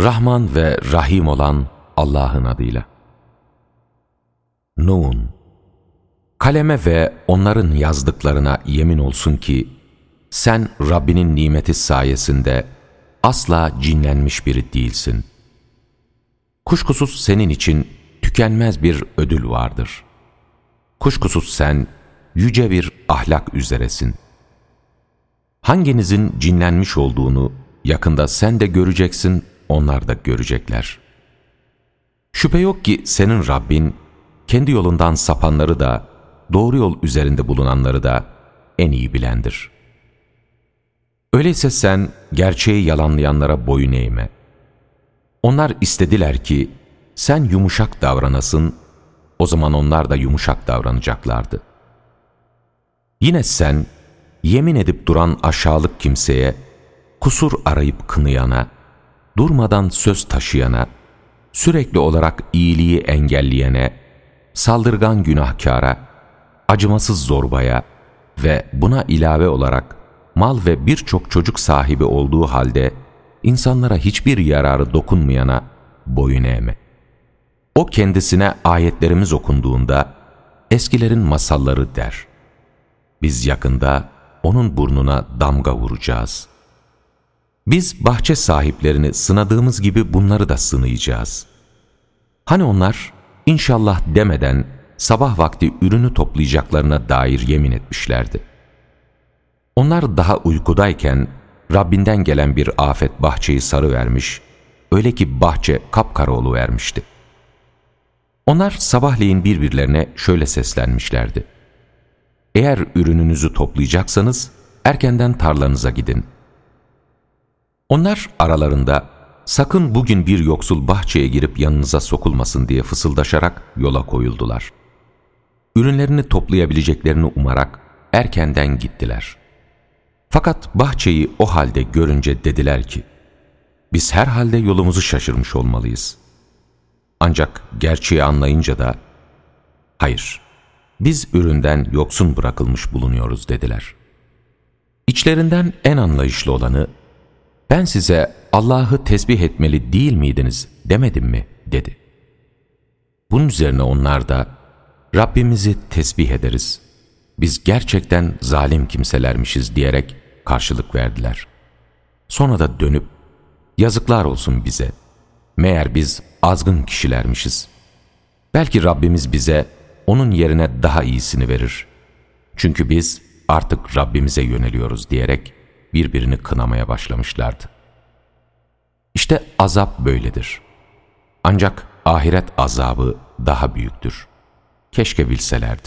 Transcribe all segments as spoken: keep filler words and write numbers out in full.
Rahman ve Rahim olan Allah'ın adıyla. Nun. Kaleme ve onların yazdıklarına yemin olsun ki, sen Rabbinin nimeti sayesinde asla cinlenmiş biri değilsin. Kuşkusuz senin için tükenmez bir ödül vardır. Kuşkusuz sen yüce bir ahlak üzeresin. Hanginizin cinlenmiş olduğunu yakında sen de göreceksin, onlar da görecekler. Şüphe yok ki senin Rabbin, kendi yolundan sapanları da, doğru yol üzerinde bulunanları da en iyi bilendir. Öyleyse sen gerçeği yalanlayanlara boyun eğme. Onlar istediler ki sen yumuşak davranasın, o zaman onlar da yumuşak davranacaklardı. Yine sen, yemin edip duran aşağılık kimseye, kusur arayıp kınayana, durmadan söz taşıyana, sürekli olarak iyiliği engelleyene, saldırgan günahkara, acımasız zorbaya ve buna ilave olarak mal ve birçok çocuk sahibi olduğu halde insanlara hiçbir yararı dokunmayana boyun eğme. O kendisine ayetlerimiz okunduğunda eskilerin masalları der. Biz yakında onun burnuna damga vuracağız. Biz bahçe sahiplerini sınadığımız gibi bunları da sınayacağız. Hani onlar inşallah demeden sabah vakti ürünü toplayacaklarına dair yemin etmişlerdi. Onlar daha uykudayken Rabbinden gelen bir afet bahçeyi sarıvermiş, öyle ki bahçe kapkara oluvermişti. Onlar sabahleyin birbirlerine şöyle seslenmişlerdi: eğer ürününüzü toplayacaksanız erkenden tarlanıza gidin. Onlar aralarında sakın bugün bir yoksul bahçeye girip yanınıza sokulmasın diye fısıldaşarak yola koyuldular. Ürünlerini toplayabileceklerini umarak erkenden gittiler. Fakat bahçeyi o halde görünce dediler ki, biz herhalde yolumuzu şaşırmış olmalıyız. Ancak gerçeği anlayınca da, hayır, biz üründen yoksun bırakılmış bulunuyoruz dediler. İçlerinden en anlayışlı olanı, ben size Allah'ı tesbih etmeli değil miydiniz demedim mi dedi. Bunun üzerine onlar da, Rabbimizi tesbih ederiz, biz gerçekten zalim kimselermişiz diyerek karşılık verdiler. Sonra da dönüp, yazıklar olsun bize, meğer biz azgın kişilermişiz. Belki Rabbimiz bize onun yerine daha iyisini verir. Çünkü biz artık Rabbimize yöneliyoruz diyerek birbirini kınamaya başlamışlardı. İşte azap böyledir. Ancak ahiret azabı daha büyüktür. Keşke bilselerdi.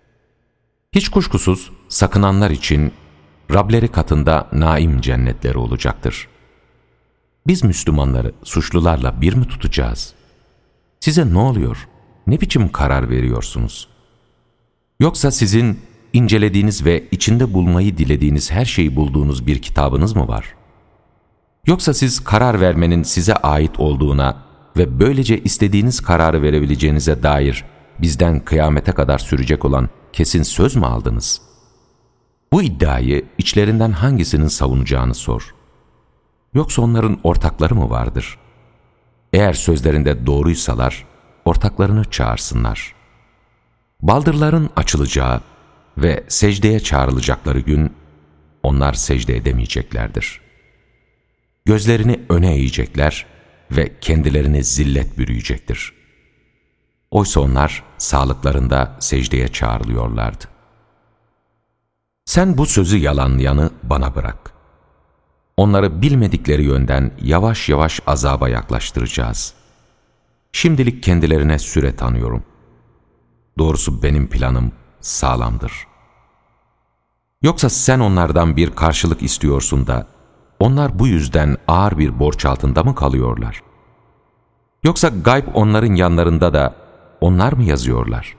Hiç kuşkusuz sakınanlar için Rableri katında naim cennetleri olacaktır. Biz Müslümanları suçlularla bir mi tutacağız? Size ne oluyor? Ne biçim karar veriyorsunuz? Yoksa sizin incelediğiniz ve içinde bulmayı dilediğiniz her şeyi bulduğunuz bir kitabınız mı var? Yoksa siz karar vermenin size ait olduğuna ve böylece istediğiniz kararı verebileceğinize dair bizden kıyamete kadar sürecek olan kesin söz mü aldınız? Bu iddiayı içlerinden hangisinin savunacağını sor. Yoksa onların ortakları mı vardır? Eğer sözlerinde doğruysalar, ortaklarını çağırsınlar. Baldırların açılacağı ve secdeye çağrılacakları gün, onlar secde edemeyeceklerdir. Gözlerini öne eğecekler ve kendilerini zillet bürüyecektir. Oysa onlar sağlıklarında secdeye çağrılıyorlardı. Sen bu sözü yalanlayanı bana bırak. Onları bilmedikleri yönden yavaş yavaş azaba yaklaştıracağız. Şimdilik kendilerine süre tanıyorum. Doğrusu benim planım sağlamdır. Yoksa sen onlardan bir karşılık istiyorsun da, onlar bu yüzden ağır bir borç altında mı kalıyorlar? Yoksa gayb onların yanlarında da onlar mı yazıyorlar?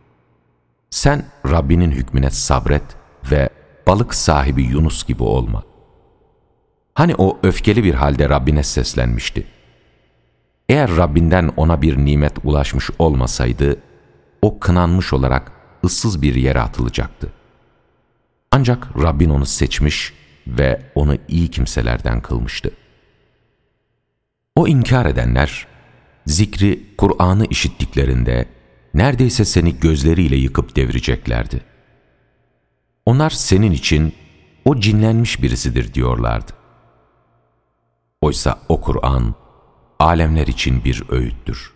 Sen Rabbinin hükmüne sabret ve balık sahibi Yunus gibi olma. Hani o öfkeli bir halde Rabbine seslenmişti. Eğer Rabbinden ona bir nimet ulaşmış olmasaydı, o kınanmış olarak ıssız bir yere atılacaktı. Ancak Rabbin onu seçmiş ve onu iyi kimselerden kılmıştı. O inkar edenler, zikri, Kur'an'ı işittiklerinde neredeyse seni gözleriyle yıkıp devireceklerdi. Onlar senin için o cinlenmiş birisidir diyorlardı. Oysa o Kur'an, alemler için bir öğüttür.